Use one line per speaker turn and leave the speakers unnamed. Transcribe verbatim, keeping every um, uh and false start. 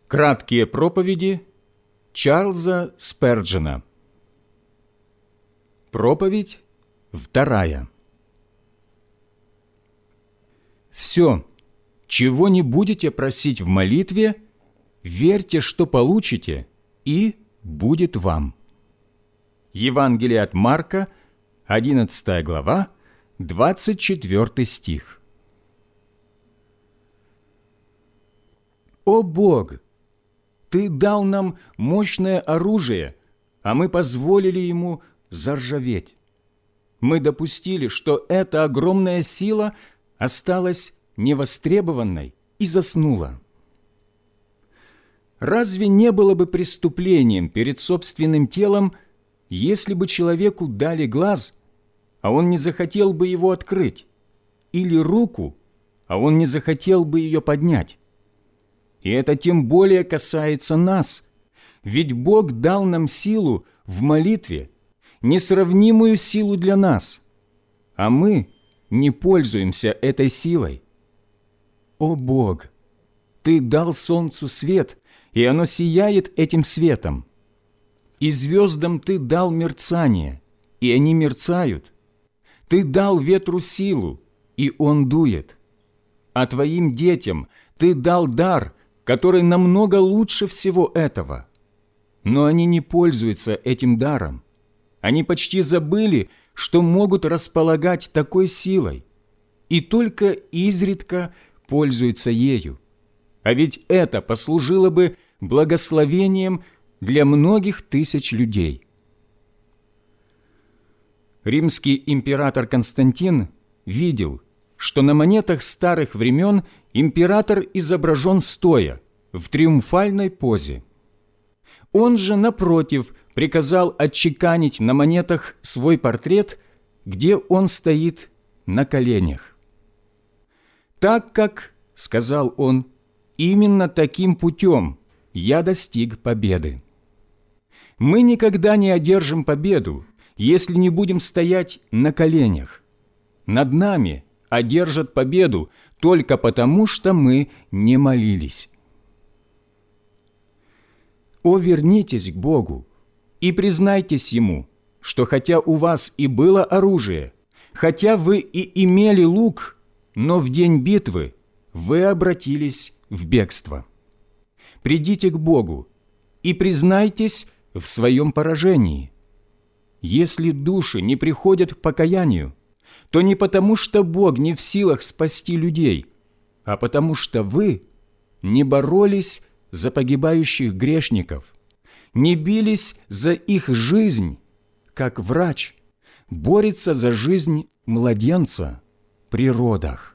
Краткие проповеди Чарльза Сперджена. Проповедь вторая. Все, чего не будете просить в молитве, верьте, что получите, и будет вам. Евангелие от Марка, одиннадцатая глава, двадцать четвёртый стих. О Бог! Ты дал нам мощное оружие, а мы позволили ему заржаветь. Мы допустили, что эта огромная сила осталась невостребованной и заснула. Разве не было бы преступлением перед собственным телом, если бы человеку дали глаз, а он не захотел бы его открыть, или руку, а он не захотел бы ее поднять? И это тем более касается нас, ведь Бог дал нам силу в молитве, несравнимую силу для нас, а мы не пользуемся этой силой. О Бог! Ты дал солнцу свет, и оно сияет этим светом. И звездам Ты дал мерцание, и они мерцают. Ты дал ветру силу, и он дует. А Твоим детям Ты дал дар, который намного лучше всего этого. Но они не пользуются этим даром. Они почти забыли, что могут располагать такой силой, и только изредка пользуются ею. А ведь это послужило бы благословением для многих тысяч людей. Римский император Константин видел, что на монетах старых времен император изображен стоя, в триумфальной позе. Он же, напротив, приказал отчеканить на монетах свой портрет, где он стоит на коленях. «Так как, — сказал он, — именно таким путем я достиг победы. Мы никогда не одержим победу, если не будем стоять на коленях. Над нами одержат победу только потому, что мы не молились». О, вернитесь к Богу и признайтесь Ему, что хотя у вас и было оружие, хотя вы и имели лук, но в день битвы вы обратились в бегство. Придите к Богу и признайтесь в своем поражении. Если души не приходят к покаянию, то не потому, что Бог не в силах спасти людей, а потому что вы не боролись за погибающих грешников, не бились за их жизнь, как врач борется за жизнь младенца при родах.